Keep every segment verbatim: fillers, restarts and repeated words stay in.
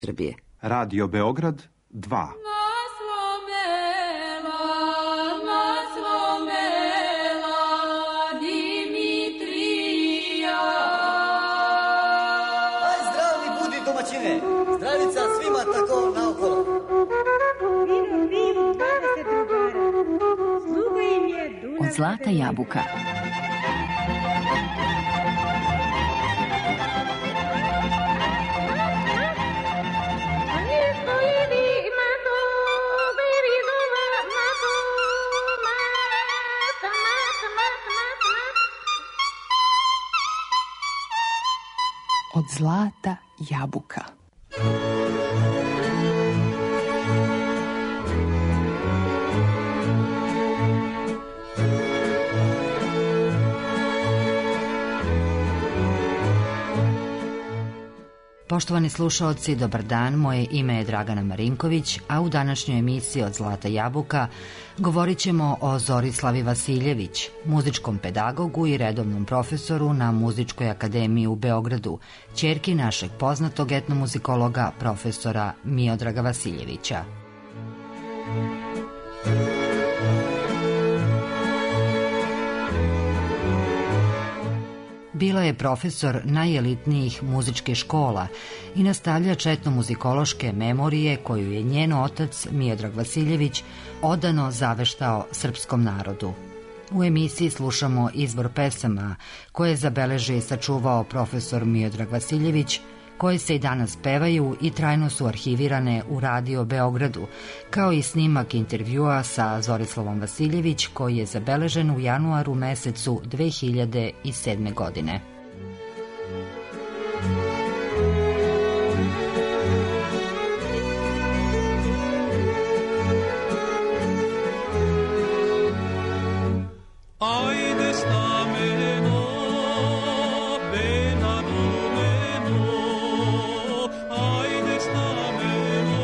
Srbije. Radio Beograd dva. Zdravica svima tako naokolo. Vino, vino, dvadeset drugara. Sluga im je Dunav. Od zlata jabuka. Od zlata jabuka. Poštovani slušaoci, dobar dan, moje ime je Dragana Marinković, a u današnjoj emisiji Od zlata jabuka govorit ćemo o Zorislavi Vasiljević, muzičkom pedagogu i redovnom profesoru na Muzičkoj akademiji u Beogradu, ćerki našeg poznatog etnomuzikologa profesora Miodraga Vasiljevića. Bila je profesor najelitnijih muzičkih škola i nastavljač etnomuzikološke memorije koju je njen otac Miodrag Vasiljević odano zaveštao srpskom narodu. U emisiji slušamo izbor pesama koje je zabeležio i sačuvao profesor Miodrag Vasiljević, koje se i danas pevaju i trajno su arhivirane u Radio Beogradu, kao i snimak intervjua sa Zorislavom Vasiljević koji je zabeležen u januaru mesecu dve hiljade sedme. godine. Ajde stameno, benano meno, ajde stameno,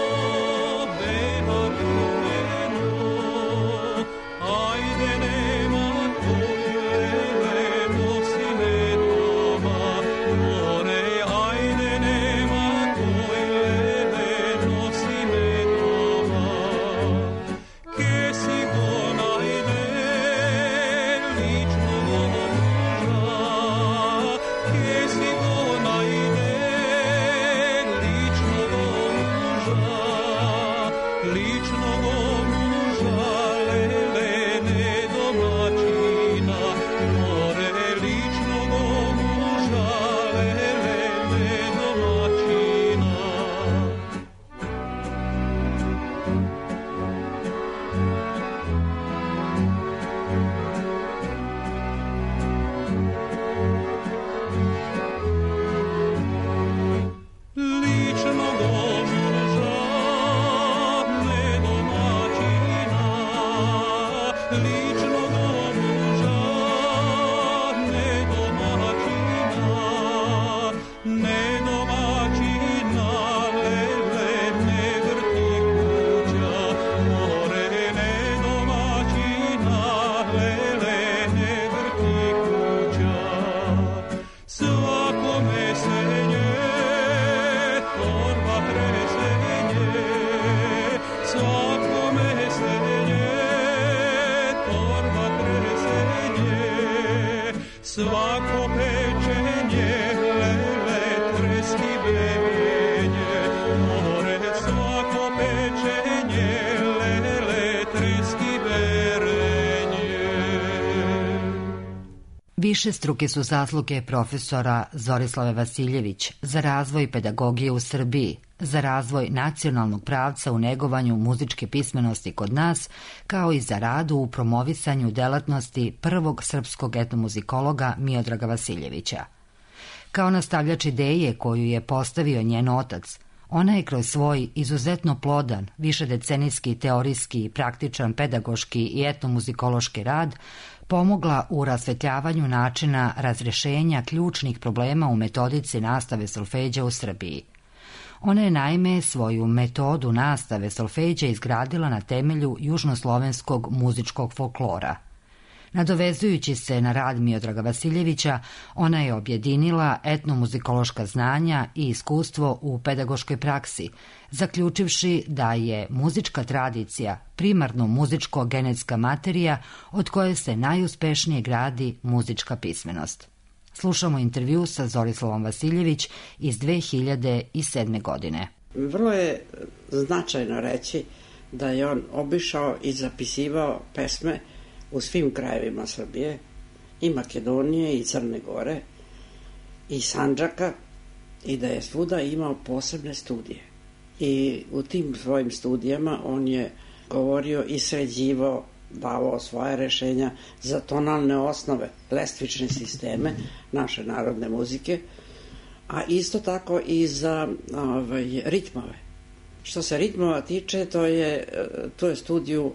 benano meno, ajde nema tvoje, nosi me doma, more, ajde nema tvoje, nosi me doma, ke si go najde. Svako pečenje, lele, treski bebenje, more, svako pečenje, lele, treski berenje. Višestruke su zasluge profesora Zorislave Vasiljević za razvoj pedagogije u Srbiji, za razvoj nacionalnog pravca u negovanju muzičke pismenosti kod nas, kao i za radu u promovisanju delatnosti prvog srpskog etnomuzikologa Miodraga Vasiljevića. Kao nastavljač ideje koju je postavio njen otac, ona je kroz svoj izuzetno plodan, višedecenijski, teorijski, praktičan, pedagoški i etnomuzikološki rad pomogla u rasvetljavanju načina razrešenja ključnih problema u metodici nastave solfeđa u Srbiji. Ona je naime svoju metodu nastave solfeđa izgradila na temelju južnoslovenskog muzičkog folklora. Nadovezujući se na rad Miodraga Vasiljevića, ona je objedinila etnomuzikološka znanja i iskustvo u pedagoškoj praksi, zaključivši da je muzička tradicija primarno muzičko-genetska materija od koje se najuspešnije gradi muzička pismenost. Slušamo intervju sa Zorislavom Vasiljević iz dve hiljade sedme. godine. Vrlo je značajno reći da je on obišao i zapisivao pesme u svim krajevima Srbije, i Makedonije, i Crne Gore, i Sandžaka, i da je svuda imao posebne studije. I u tim svojim studijama on je govorio i sređivao, davao svoje rešenja za tonalne osnove, lestvične sisteme naše narodne muzike, a isto tako i za ovaj, ritmove. Što se ritmova tiče, to je, to je studiju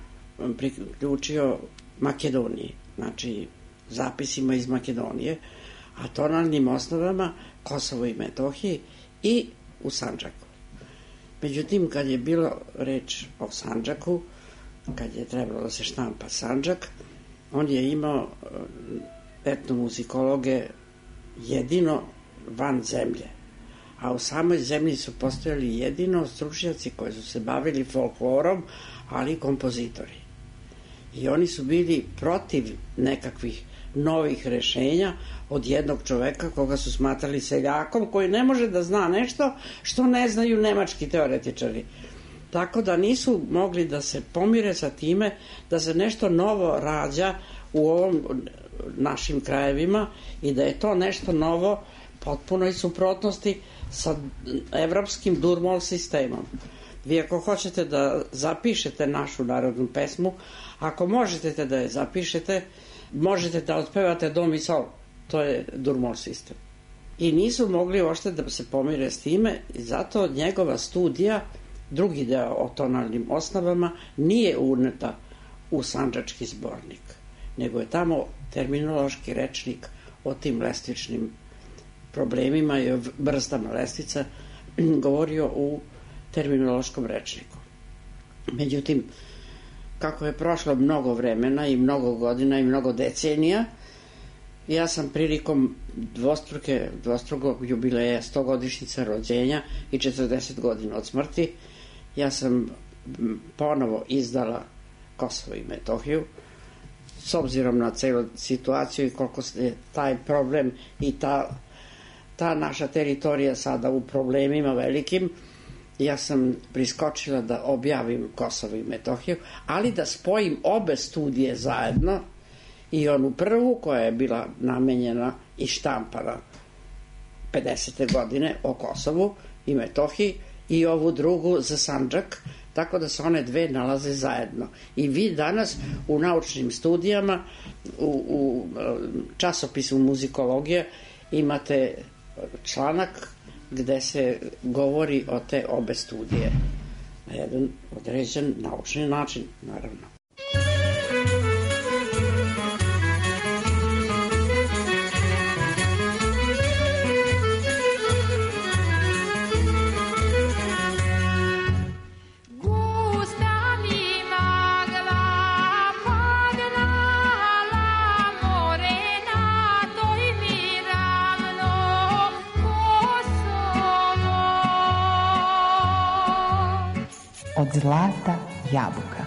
priključio Makedoniji, znači zapisima iz Makedonije, a tonalnim osnovama Kosovo i Metohiji i u Sandžaku. Međutim, kad je bilo reč o Sandžaku, kad je trebalo da se štampa Sandžak, on je imao etnomuzikologe jedino van zemlje, a u samoj zemlji su postojali jedino stručnjaci koji su se bavili folklorom, ali i kompozitori. I oni su bili protiv nekakvih novih rešenja od jednog čoveka koga su smatrali seljakom, koji ne može da zna nešto što ne znaju nemački teoretičari. Tako da nisu mogli da se pomire sa time da se nešto novo rađa u ovom našim krajevima i da je to nešto novo potpunoj suprotnosti sa evropskim durmol sistemom. Vi ako hoćete da zapišete našu narodnu pesmu, ako možete da je zapišete, možete da otpevate do mi sol, to je durmol sistem. I nisu mogli uopšte da se pomire s time i zato njegova studija, drugi deo o tonalnim osnovama, nije uneta u Sandžački zbornik, nego je tamo terminološki rečnik o tim lestvičnim problemima i o vrstama lestvica govorio u terminološkom rečniku. Međutim, kako je prošlo mnogo vremena i mnogo godina i mnogo decenija, ja sam prilikom dvostruke, dvostrukog jubileja stogodišnjica rođenja i četrdeset godina od smrti, ja sam ponovo izdala Kosovo i Metohiju, s obzirom na celu situaciju i koliko je taj problem i ta, ta naša teritorija sada u problemima velikim, ja sam priskočila da objavim Kosovo i Metohiju, ali da spojim obe studije zajedno, i onu prvu koja je bila namenjena i štampana pedesete godine o Kosovu i Metohiji i ovu drugu za Sandžak, tako da se one dve nalaze zajedno. I vi danas u naučnim studijama, u, u časopisu muzikologije imate članak gde se govori o te obe studije na jedan određen naučni način, naravno. Od zlata jabuka.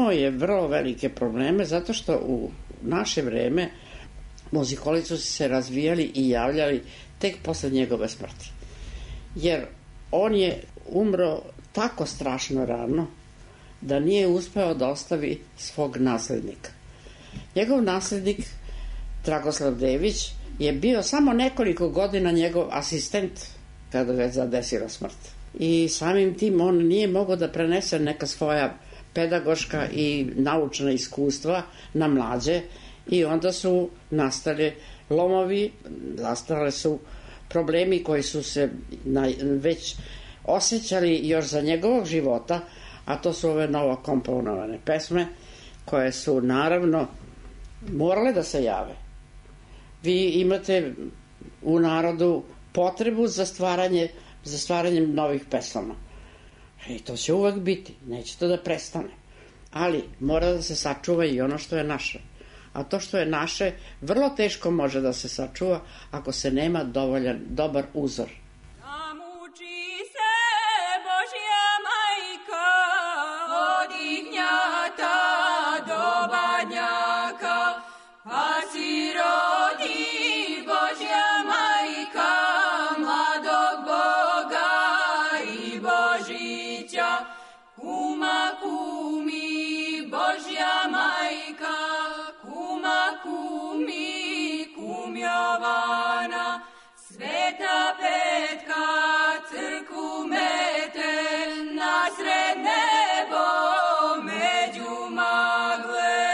imao je vrlo velike probleme zato što u naše vreme muzikolozi su se razvijali i javljali tek posle njegove smrti. Jer on je umro tako strašno rano da nije uspeo da ostavi svog naslednika. Njegov naslednik, Dragoslav Dević, je bio samo nekoliko godina njegov asistent kada ga je zadesila smrt. I samim tim on nije mogao da prenese neka svoja pedagoška i naučna iskustva na mlađe i onda su nastali lomovi, nastale su problemi koji su se na, već osjećali još za njegovog života, a to su ove novo komponovane pesme koje su naravno morale da se jave. Vi imate u narodu potrebu za stvaranje, za stvaranjem novih pesama. I to će uvek biti, neće to da prestane. Ali mora da se sačuva i ono što je naše. A to što je naše vrlo teško može da se sačuva ako se nema dovoljan, dobar uzor. Sveta petka crkvu mete nasred nebo među magle.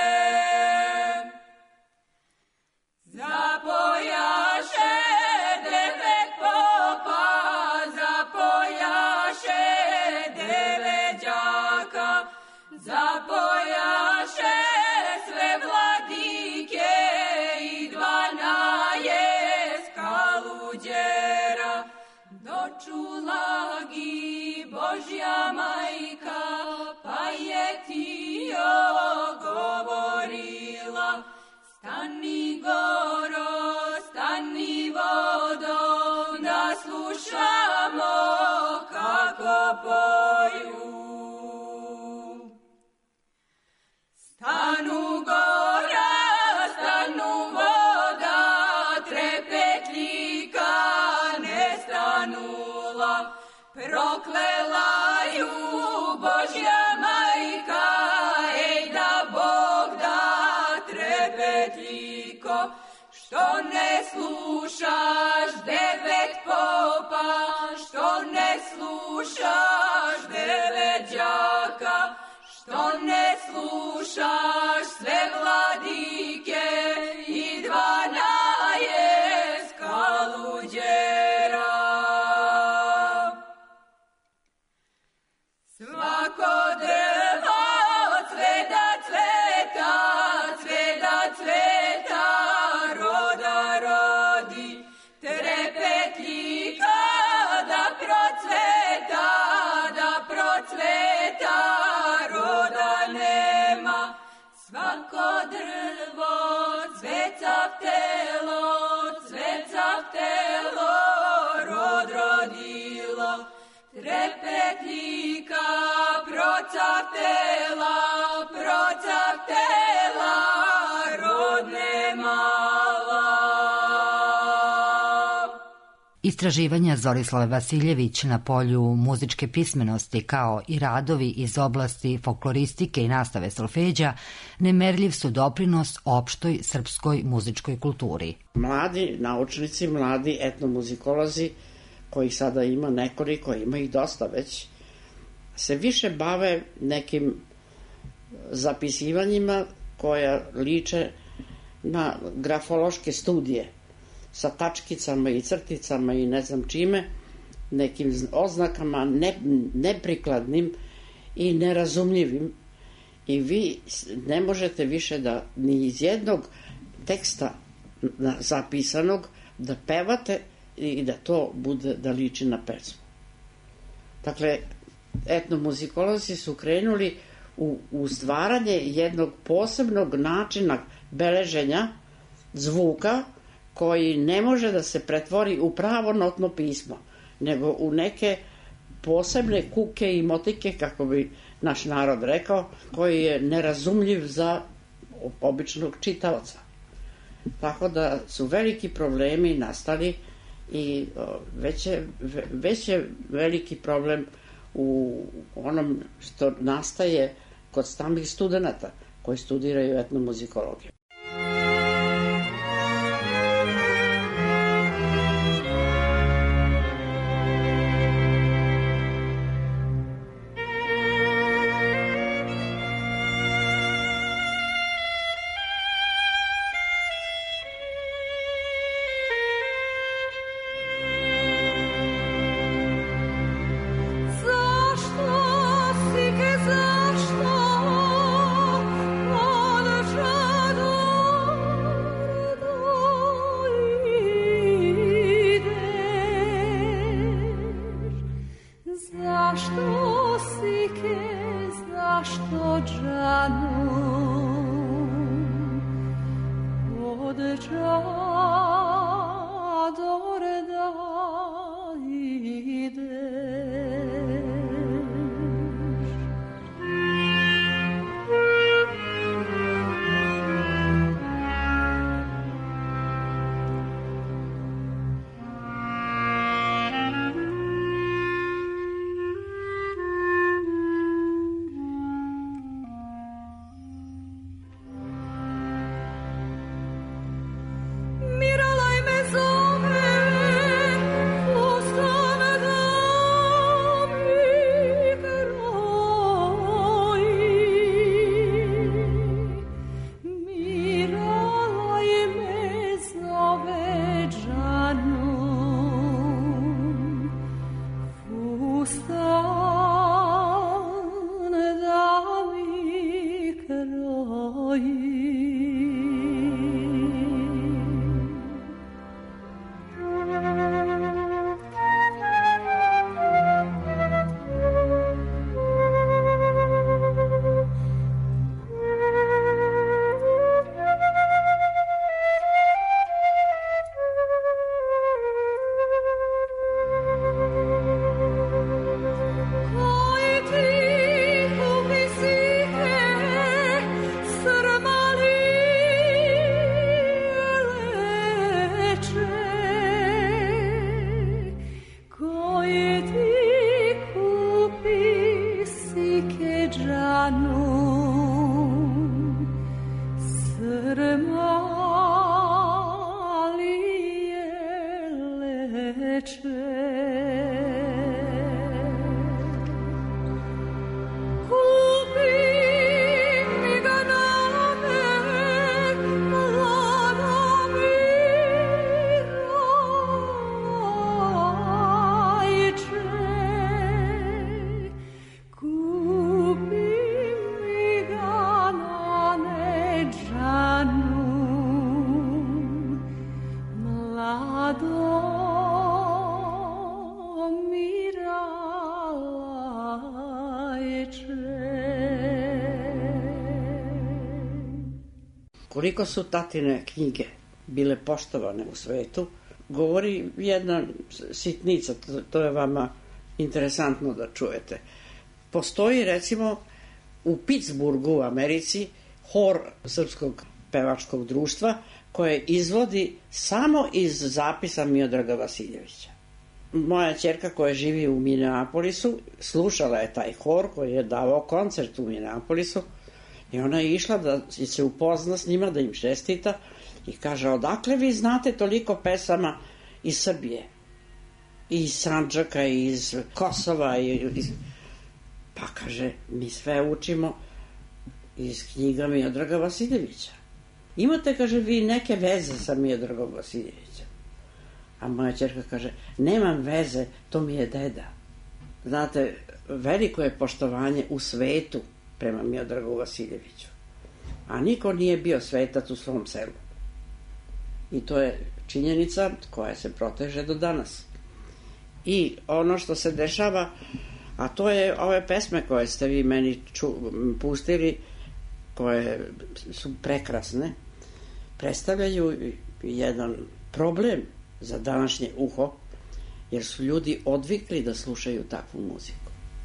Zapojaše devet popa, zapojaše devet đaka, zapojaše sve vladike i dvanaest kaluđera. Dočula gi Božja majka, pa je ti govorila: stani goro, stani vodo, da slušamo kako poju. Stanu gora, stanu voda, trepetlika ne stanula, proklela ju Božja majka, ej da Bog da trepetliko, što ne slušaš devet popa, što ne slušaš devet đaka, što ne slušaš sve vladike i dvanaest kaluđera. Svako drvo cveta, cveta, cveta, cveta, roda rodi, trepetlika da procveta, da procveta, roda nema. Svako drvo cvecavtelo, cvecavtelo, rod rodilo, trepetlika procavtela, procavtela, rod nemala. Istraživanja Zorislave Vasiljević na polju muzičke pismenosti kao i radovi iz oblasti folkloristike i nastave solfeđa nemerljiv su doprinos opštoj srpskoj muzičkoj kulturi. Mladi naučnici, mladi etnomuzikolozi, kojih sada ima nekoliko, ima ih dosta već, se više bave nekim zapisivanjima koja liče na grafološke studije sa tačkicama i crticama i ne znam čime, nekim oznakama ne, neprikladnim i nerazumljivim, i vi ne možete više da ni iz jednog teksta zapisanog da pevate i da to bude da liči na pesmu. Dakle, etnomuzikolozi su krenuli u, u stvaranje jednog posebnog načina beleženja zvuka koji ne može da se pretvori u pravo notno pismo, nego u neke posebne kuke i motike, kako bi naš narod rekao, koji je nerazumljiv za običnog čitaoca. Tako da su veliki problemi nastali i već je, već je veliki problem u onom što nastaje kod samih studenata koji studiraju etnomuzikologiju. Koliko su tatine knjige bile poštovane u svetu, govori jedna sitnica, to, to je vama interesantno da čujete. Postoji, recimo, u Pittsburghu u Americi hor Srpskog pevačkog društva koje izvodi samo iz zapisa Miodraga Vasiljevića. Moja ćerka koja živi u Minneapolisu slušala je taj hor koji je davao koncert u Minneapolisu i ona je išla da se upozna s njima, da im čestita i kaže, odakle vi znate toliko pesama iz Srbije, iz Sandžaka, iz Kosova, iz... pa kaže, mi sve učimo iz knjiga Miodraga Vasiljevića. Imate, kaže, vi neke veze sa Miodragom Vasiljevićem? A moja ćerka kaže, nemam veze, to mi je deda. Znate, veliko je poštovanje u svetu prema Miodragu Vasiljeviću. A niko nije bio svetac u svom selu. I to je činjenica koja se proteže do danas. I ono što se dešava, a to je ove pesme koje ste vi meni ču, pustili, koje su prekrasne, predstavljaju jedan problem za današnje uho, jer su ljudi odvikli da slušaju takvu muziku.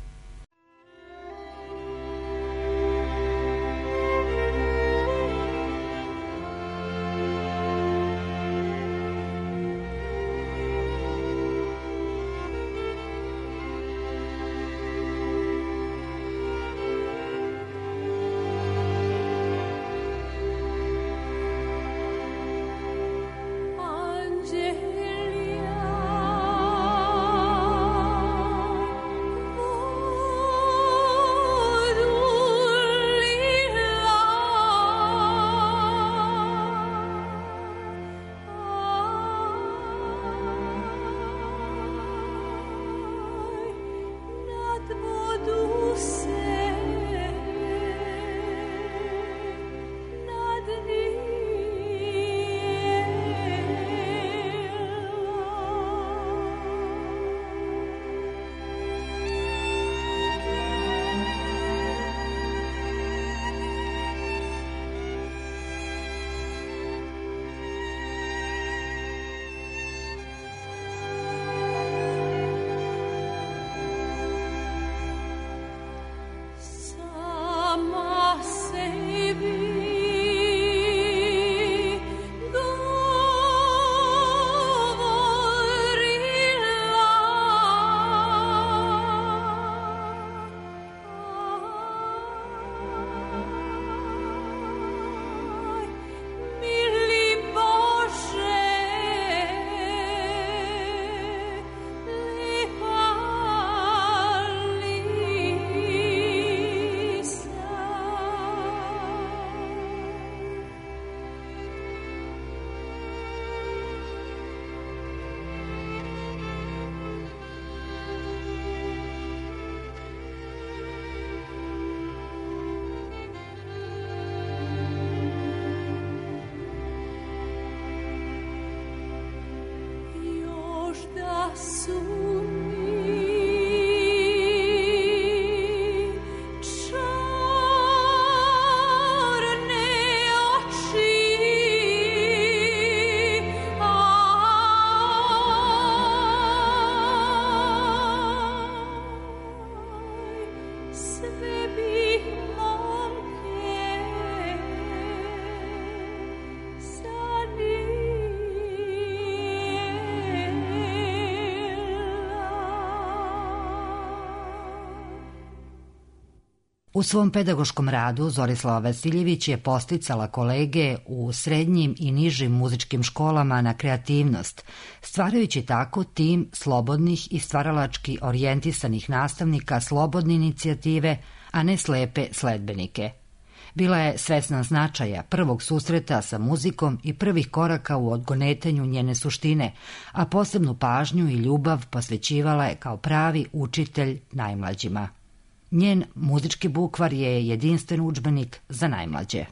U svom pedagoškom radu Zorislava Vasiljević je posticala kolege u srednjim i nižim muzičkim školama na kreativnost, stvarajući tako tim slobodnih i stvaralački orijentisanih nastavnika slobodne inicijative, a ne slepe sledbenike. Bila je svesna značaja prvog susreta sa muzikom i prvih koraka u odgonetanju njene suštine, a posebnu pažnju i ljubav posvećivala je kao pravi učitelj najmlađima. Njen muzički bukvar je jedinstven udžbenik za najmlađe.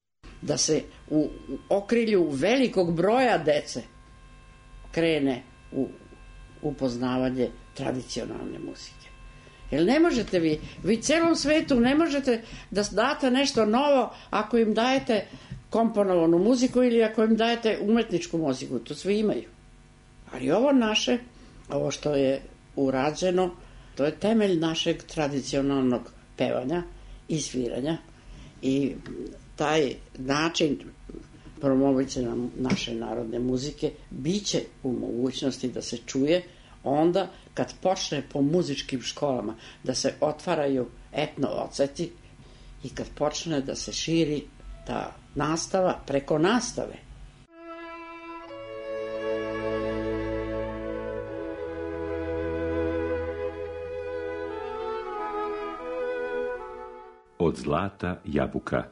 Da se u okrilju velikog broja dece krene u upoznavanje tradicionalne muzike. Jer ne možete vi, vi celom svetu ne možete da date nešto novo ako im dajete komponovanu muziku ili ako im dajete umetničku muziku, to svi imaju. Ali ovo naše, ovo što je urađeno, to je temelj našeg tradicionalnog pevanja i sviranja i taj način promovice naše narodne muzike biće u mogućnosti da se čuje onda kad počne po muzičkim školama da se otvaraju etno oceti i kad počne da se širi ta nastava preko nastave. Od zlata jabuka.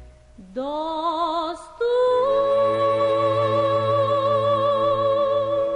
Dostu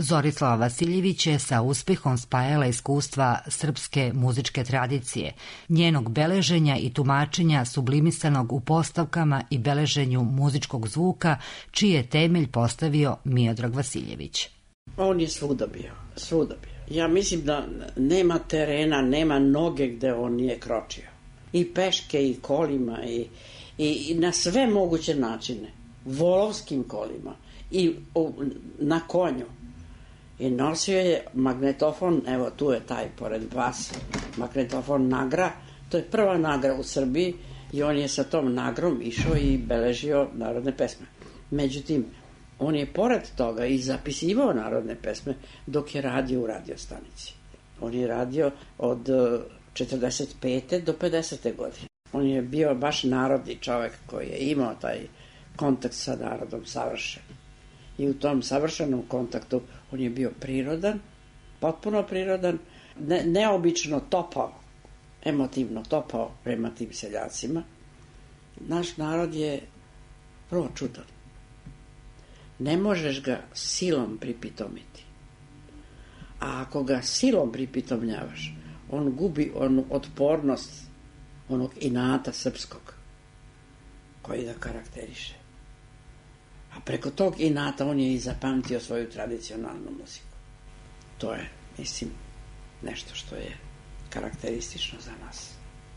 Zorislava Vasiljević je sa uspehom spajala iskustva srpske muzičke tradicije, njenog beleženja i tumačenja sublimisanog u postavkama i beleženju muzičkog zvuka, čiji je temelj postavio Miodrag Vasiljević. On je svuda bio, svuda bio. Ja mislim da nema terena, nema noge gde on nije kročio. I peške, i kolima, i, i, i na sve moguće načine. Volovskim kolima i u, na konju. I nosio je magnetofon, evo tu je taj pored vas, magnetofon Nagra, to je prva Nagra u Srbiji i on je sa tom Nagrom išao i beležio narodne pesme. Međutim, on je pored toga i zapisivao narodne pesme dok je radio u radiostanici. On je radio od četrdeset pete do pedesete godine. On je bio baš narodni čovek koji je imao taj kontakt sa narodom savršen. I u tom savršenom kontaktu on je bio prirodan, potpuno prirodan, ne, neobično topao, emotivno topao prema tim seljacima. Naš narod je vrlo čudan. Ne možeš ga silom pripitomiti. A ako ga silom pripitomljavaš, on gubi onu otpornost onog inata srpskog koji ga karakteriše. A preko tog inata on je i zapamtio svoju tradicionalnu muziku. To je, mislim, nešto što je karakteristično za nas.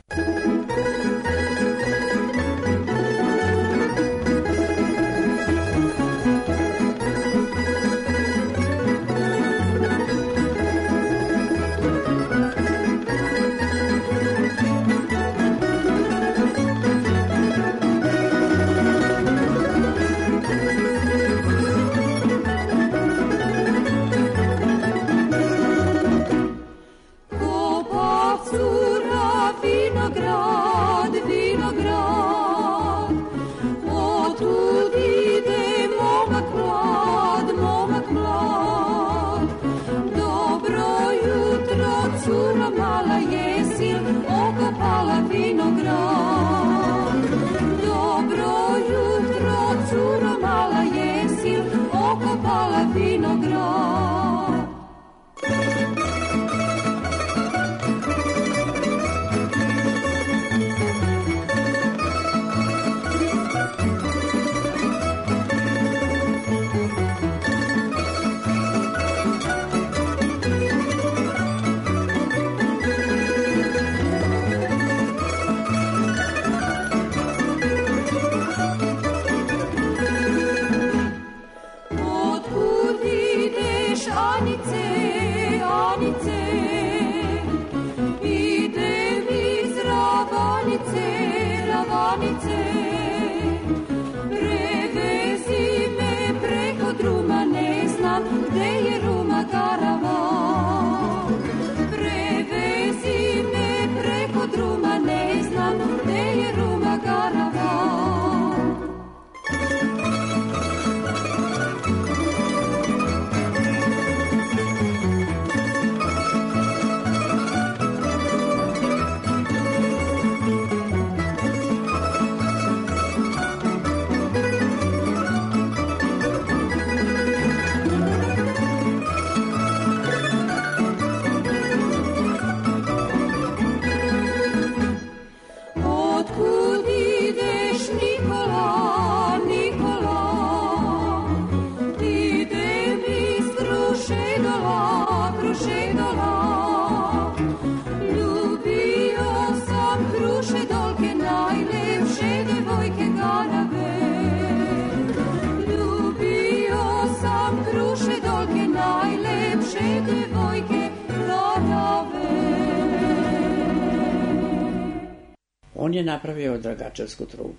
On je napravio Dragačevsku trubu.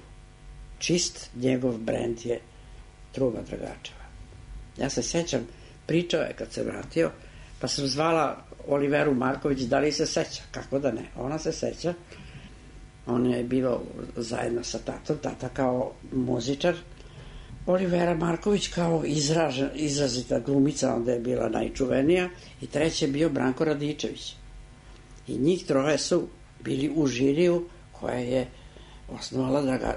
Čist njegov brend je truba Dragačeva. Ja se sećam, pričao je kad se vratio, pa sam zvala Oliveru Marković da li se seća. Kako da ne? Ona se seća. Ona je bilo zajedno sa tatom, tata kao muzičar. Olivera Marković kao izražen, izrazita glumica, onda je bila najčuvenija. I treći je bio Branko Radičević. I njih troje su bili u žiriju koja je osnovala Draga,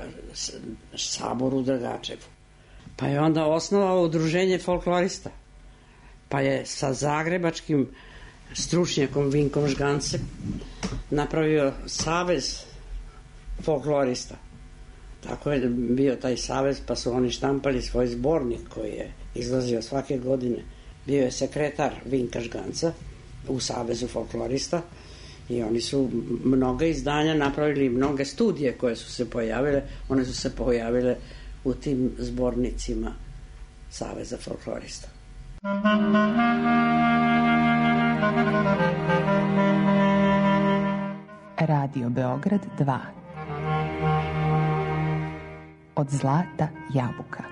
sabor u Dragačevu. Pa je onda osnovao udruženje folklorista. pa je sa zagrebačkim stručnjakom Vinkom Žgancem napravio savez folklorista. Tako je bio taj savez, pa su oni štampali svoj zbornik koji je izlazio svake godine. Bio je sekretar Vinka Žganca u savezu folklorista i oni su mnoga izdanja napravili, mnoge studije koje su se pojavile, one su se pojavile u tim zbornicima saveza folklorista. Radio Beograd dva. Od zlata jabuka.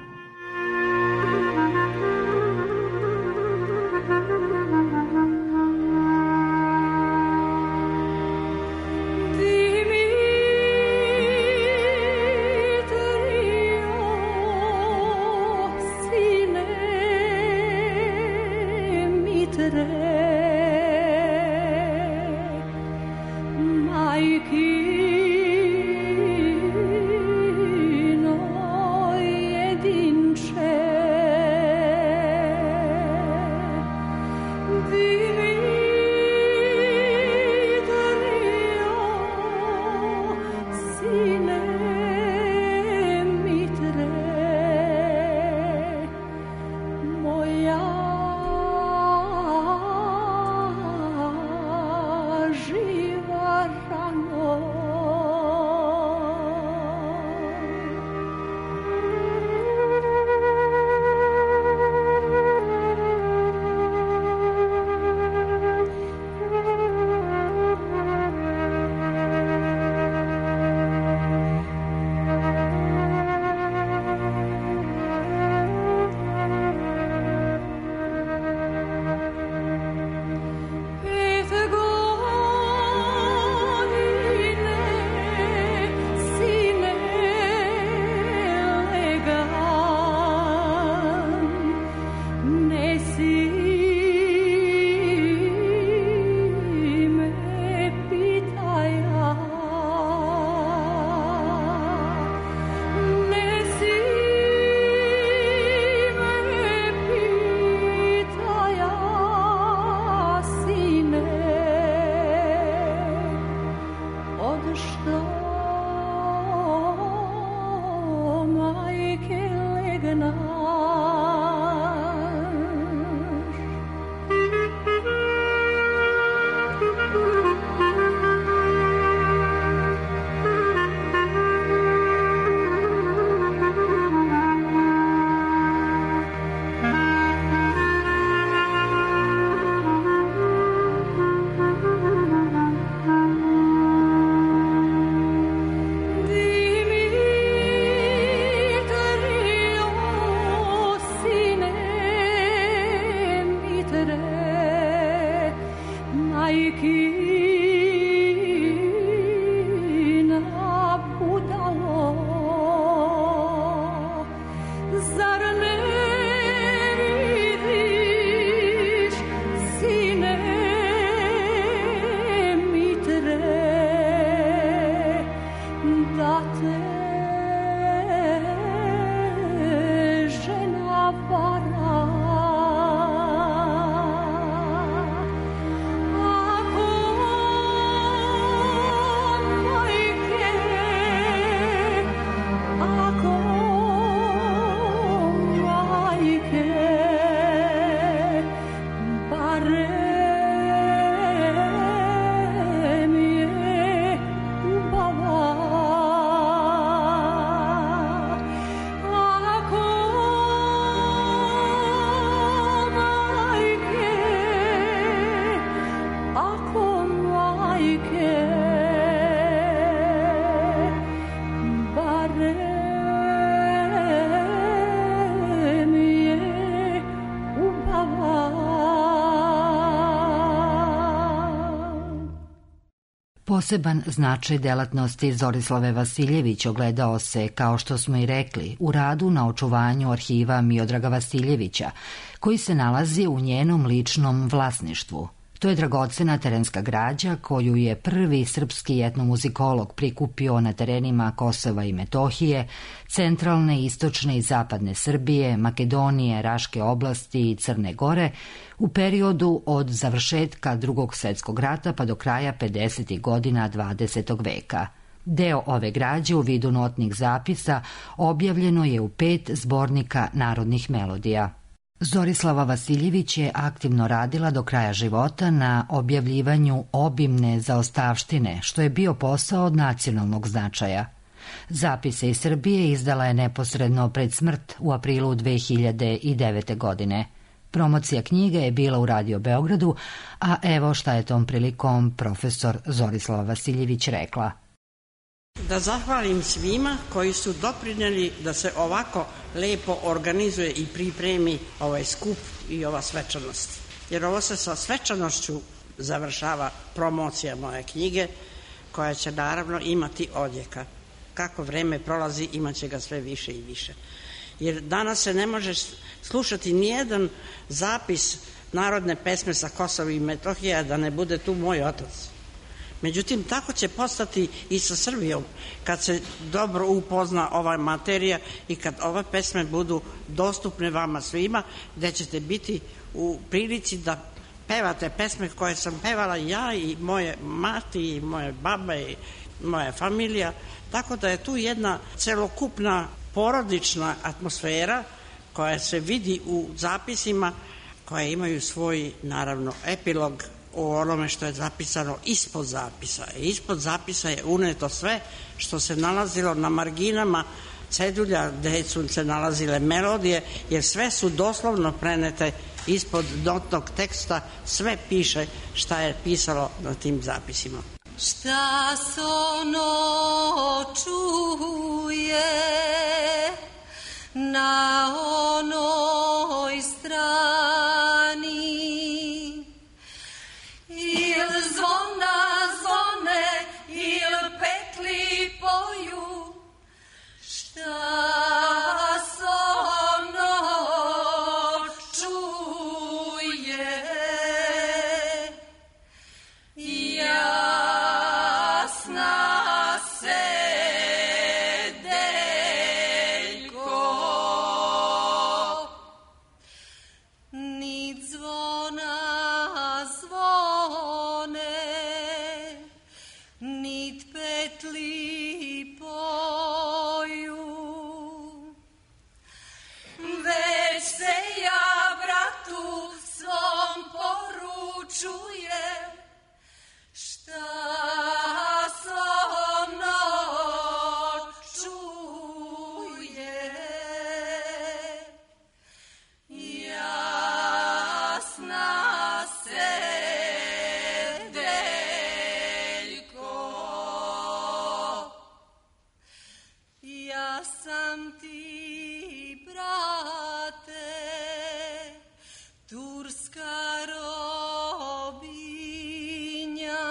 Poseban značaj delatnosti Zorislave Vasiljević ogledao se, kao što smo i rekli, u radu na očuvanju arhiva Miodraga Vasiljevića, koji se nalazi u njenom ličnom vlasništvu. To je dragocena terenska građa koju je prvi srpski etnomuzikolog prikupio na terenima Kosova i Metohije, centralne, istočne i zapadne Srbije, Makedonije, Raške oblasti i Crne Gore u periodu od završetka Drugog svjetskog rata pa do kraja pedesetih godina dvadesetog veka. Deo ove građe u vidu notnih zapisa objavljeno je u pet zbornika narodnih melodija. Zorislava Vasiljević je aktivno radila do kraja života na objavljivanju obimne zaostavštine, što je bio posao od nacionalnog značaja. Zapise iz Srbije izdala je neposredno pred smrt u aprilu dve hiljade devete. godine. Promocija knjige je bila u Radio Beogradu, a evo šta je tom prilikom profesor Zorislava Vasiljević rekla. Da zahvalim svima koji su doprinijeli da se ovako lepo organizuje i pripremi ovaj skup i ova svečanost. Jer ovo se sa svečanošću završava promocija moje knjige, koja će naravno imati odjeka. Kako vreme prolazi, imat će ga sve više i više. Jer danas se ne može slušati nijedan zapis narodne pesme sa Kosova i Metohije da ne bude tu moj otac. Međutim, tako će postati i sa Srbijom, kad se dobro upozna ova materija i kad ove pesme budu dostupne vama svima, gde ćete biti u prilici da pevate pesme koje sam pevala ja i moje mati i moje babe i moja familija. Tako da je tu jedna celokupna porodična atmosfera koja se vidi u zapisima, koje imaju svoj, naravno, epilog o onome što je zapisano ispod zapisa. Ispod zapisa je uneto sve što se nalazilo na marginama cedulja gde su se nalazile melodije, jer sve su doslovno prenete ispod notnog teksta, sve piše šta je pisalo na tim zapisima. Šta se ono čuje na onoj strani? Il zvona zvone, il petli poju, šta se ono čuje? Jasna se deljko, ni zvona zvone, nit petli poju. Već se ja bratu svom poručujem, šta se ono čuje. Jasna se deljko, ja sam ti, brate, turska robinja.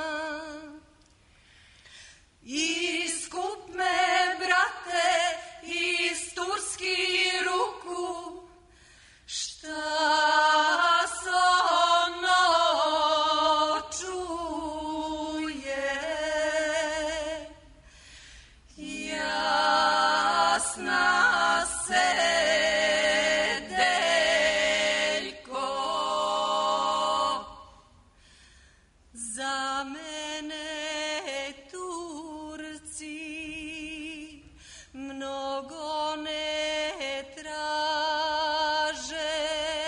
Iskup me, brate, iz turski ruku, šta se ono čuje. Jasna se deljko, za mene Turci mnogo ne traže.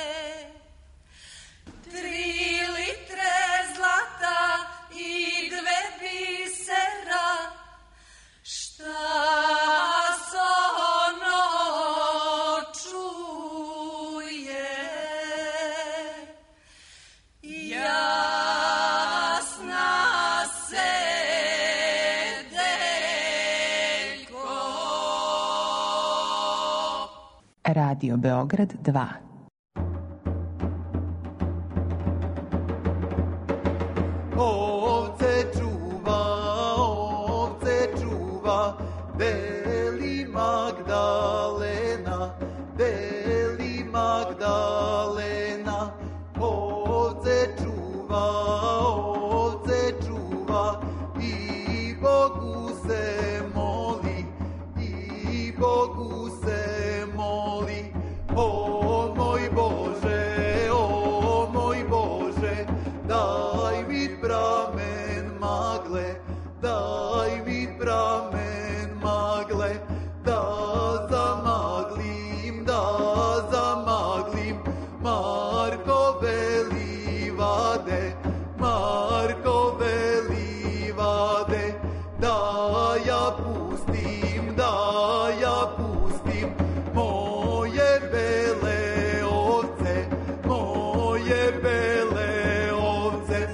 Tri litre zlata i dve bisera, šta se ono čuje. Jasna se deljko. Radio Beograd dva. Ovce čuva, ovce čuva, Beli Magdalena, Beli Magdalena, ovce čuva, O moj Bože, o moj Bože, daj mi pramen magle, daj mi pramen magle, da zamaglim, da zamaglim Markove livade, Markove livade, da ja pustim, da ja pustim moje bele ovce, moje bele ovce.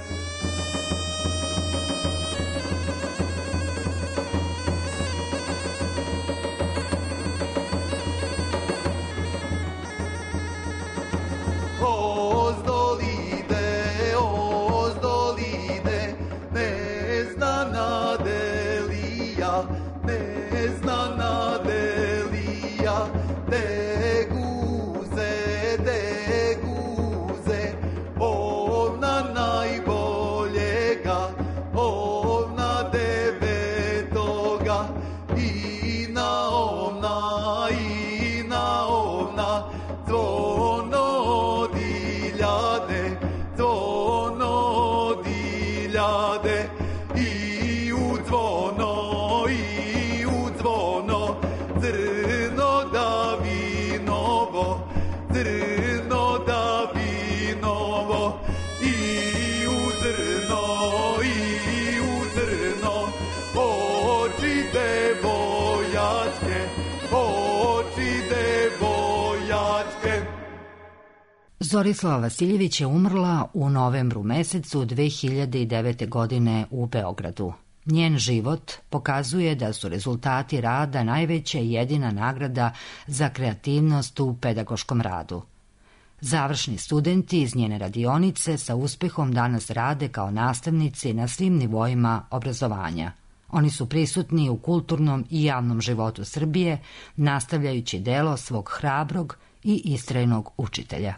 Ozdolide, ozdolide, neznana delija, neznana delija, de guze, de guze, ovna najboljega, ovna devetoga, i na ovna, i na ovna, zvono diljade, zvono diljade, i u zvono, i u zvono, zrno da vinovo, zrno da vinovo, i u zrno, i u zrno, oči devojatke, oči devojatke. Zorislava Vasiljević je umrla u novembru mesecu dve hiljade devete. godine u Beogradu. Njen život pokazuje da su rezultati rada najveća i jedina nagrada za kreativnost u pedagoškom radu. Završni studenti iz njene radionice sa uspehom danas rade kao nastavnici na svim nivoima obrazovanja. Oni su prisutni u kulturnom i javnom životu Srbije, nastavljajući delo svog hrabrog i istrajnog učitelja.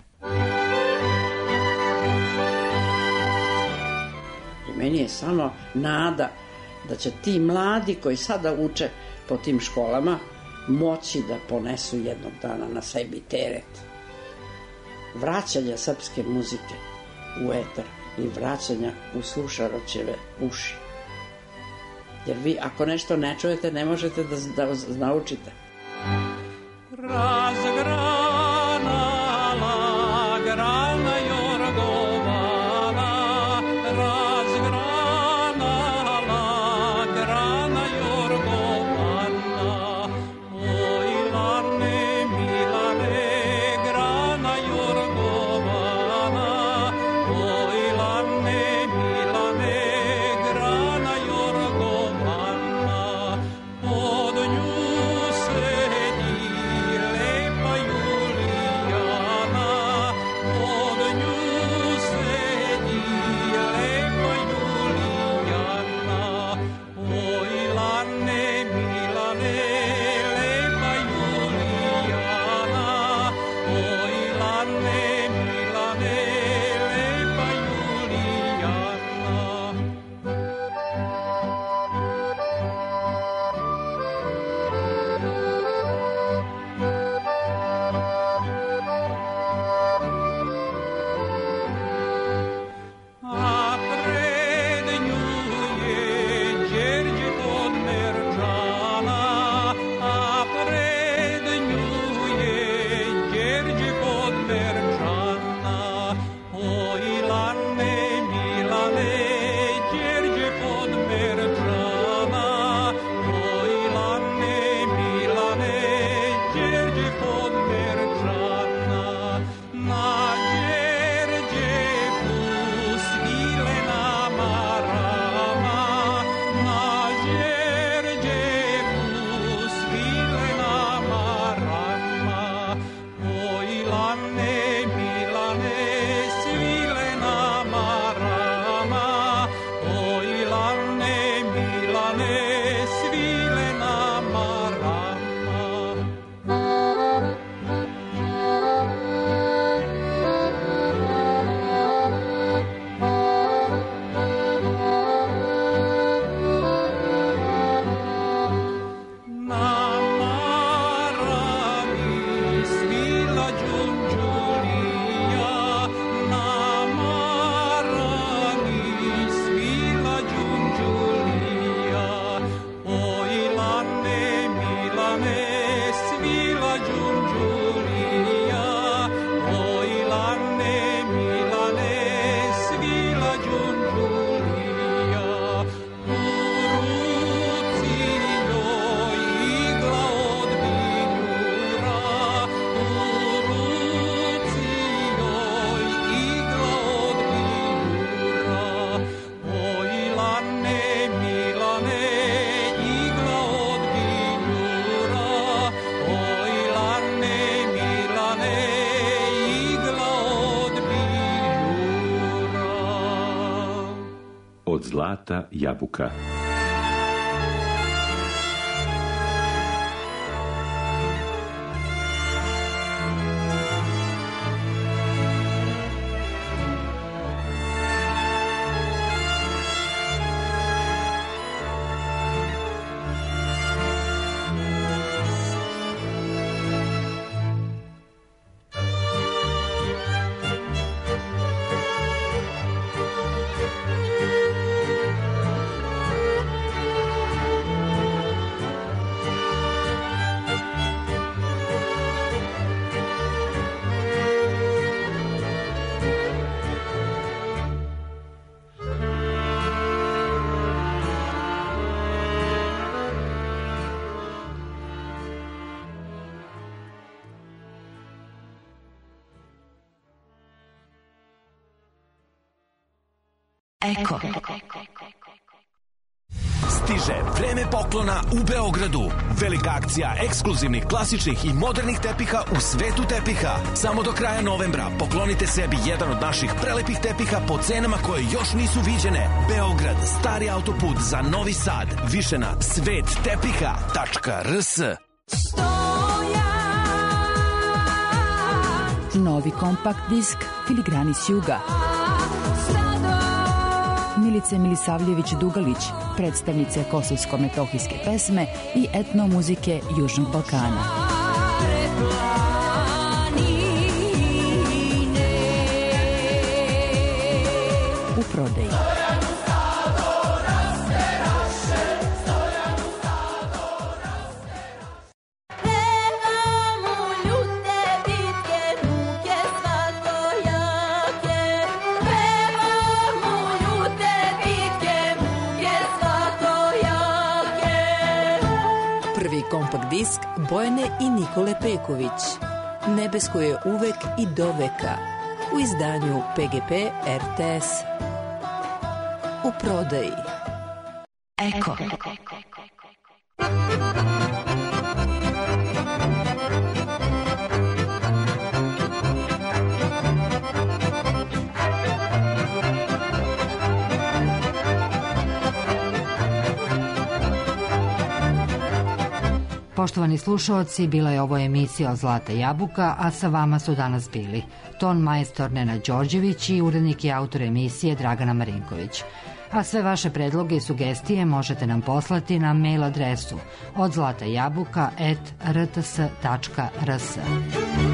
I meni je samo nada da će ti mladi koji sada uče po tim školama moći da ponesu jednog dana na sebi teret vraćanja srpske muzike u etar i vraćanja u slušaroćeve uši. Jer vi ako nešto ne čujete, ne možete da, da naučite. Razgranala grana jorgovana, razgranala grana jorgovana, oj lane milane grana jorgovana, oj lane milane grana jorgovana, pod nju sedi Zlata jabuka. Eko. Stiže vreme poklona u Beogradu. Velika akcija ekskluzivnih, klasičnih i modernih tepiha u svetu tepiha. Samo do kraja novembra poklonite sebi jedan od naših prelepih tepiha po cenama koje još nisu viđene. Beograd, stari autoput za Novi Sad. Više na svet tepiha tačka r s. Novi kompakt disk Filigrani s juga. Milice Milisavljević-Dugalić, predstavnice kosovsko-metohijske pesme i etnomuzike Južnog Balkana. U prodaji. Kompakt disk Bojane i Nikole Peković. Nebesko je uvek i do veka. U izdanju P G P R T S. U prodaji. Eko. Poštovani slušaoci, bila je ovo emisija Zlata jabuka, a sa vama su danas bili ton majstor Nenad Đorđević i urednik i autor emisije Dragana Marinković. A sve vaše predloge i sugestije možete nam poslati na mail adresu od zlatajabuka at r t s tačka r s.